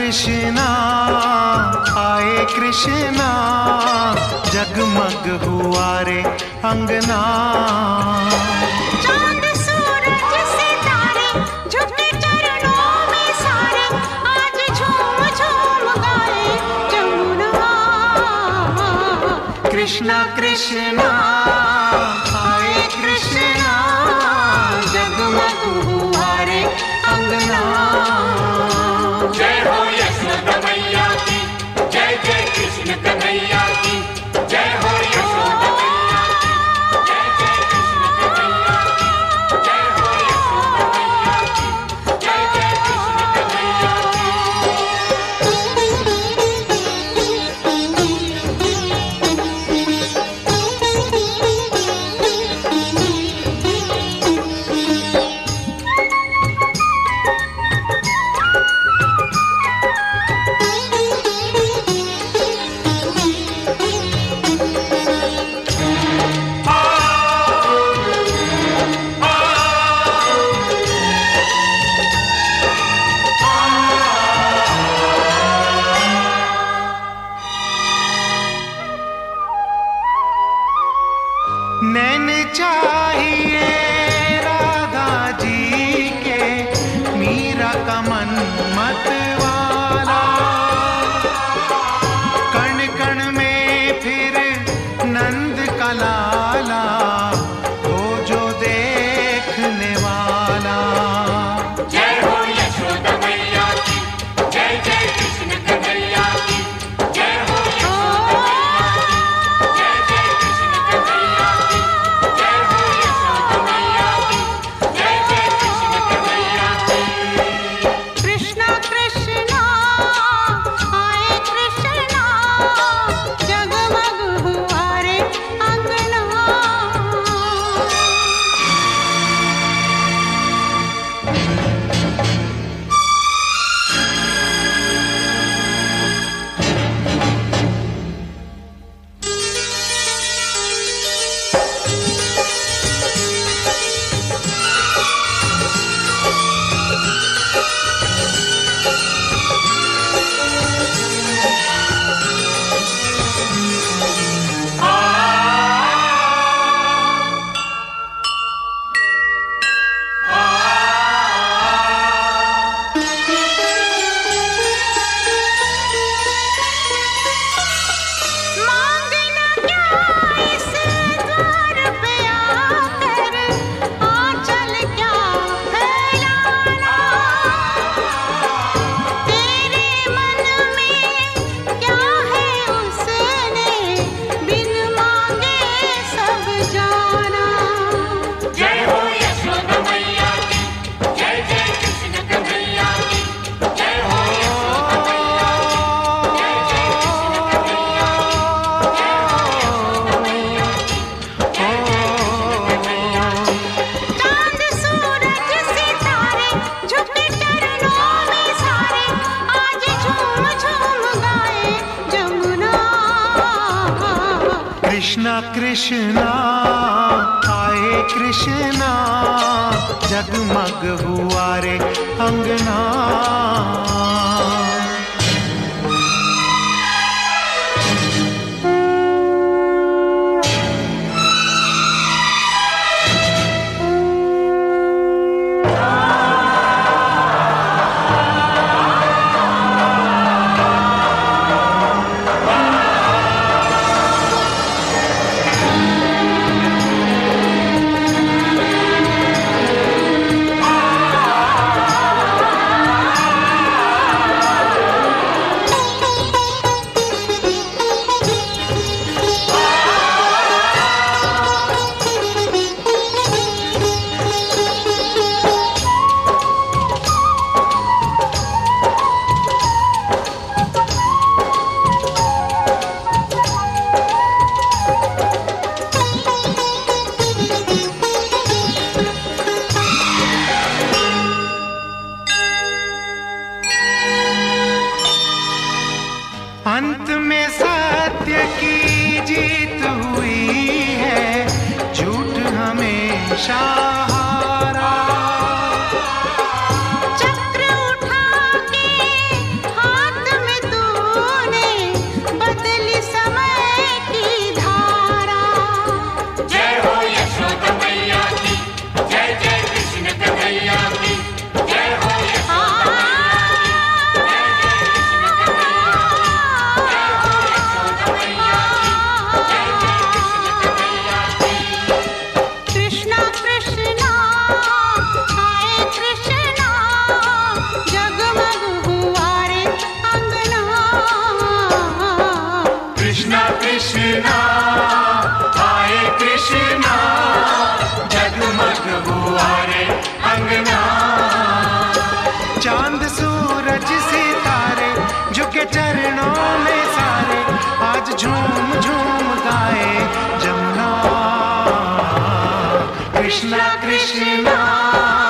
कृष्णा आए कृष्णा, जगमग हुआ रे अंगना। चांद सूरज सितारे झुके चरणों में सारे, आज झूम झूम गाए जमुना। कृष्णा कृष्णा आए कृष्णा, जगमग हुआ रे अंगना। जय हो यशोदा मैया की, जय जय कृष्ण कन्हैया की। जय हो यशोदा मैया की, जय जय कृष्ण कन्हैया की। जय हो यशोदा मैया की, जय जय कृष्ण कन्हैया नैन चाहिए राधा जी के, मीरा का मन मत वाला। कण कण में फिर नंद का लाला, हो जो देखने वाला। जय हो यशोदा मैया की, जय जय कृष्ण कन्हैया की। जय हो यशोदा मैया की, जय जय कृष्ण कन्हैया की। जय हो यशोदा मैया की, जय जय कृष्ण कन्हैया की। कृष्णा कृष्णा आए कृष्णा, जगमग हुआ रे अंगना। मांगना क्या इस द्वार पे आकर, आंचल क्या फैलाना। तेरे मन में क्या है उसने, बिन मांगे सब जाना। जय हो यशोदा मैया की, जय जय कृष्ण कन्हैया की। जय हो यशोदा मैया की, जय जय कृष्ण कन्हैया की। जय हो यशोदा मैया की, जय जय कृष्ण कन्हैया की। चांद सूरज सितारे झुके चरणों में सारे, आज झूम झूम गाए जमुना। कृष्णा कृष्णा आए कृष्णा, जगमग हुआ रे अंगना। अंत में सत्य की जीत हुई है, झूठ हमेशा हारा। चक्र उठा के हाथ कृष्णा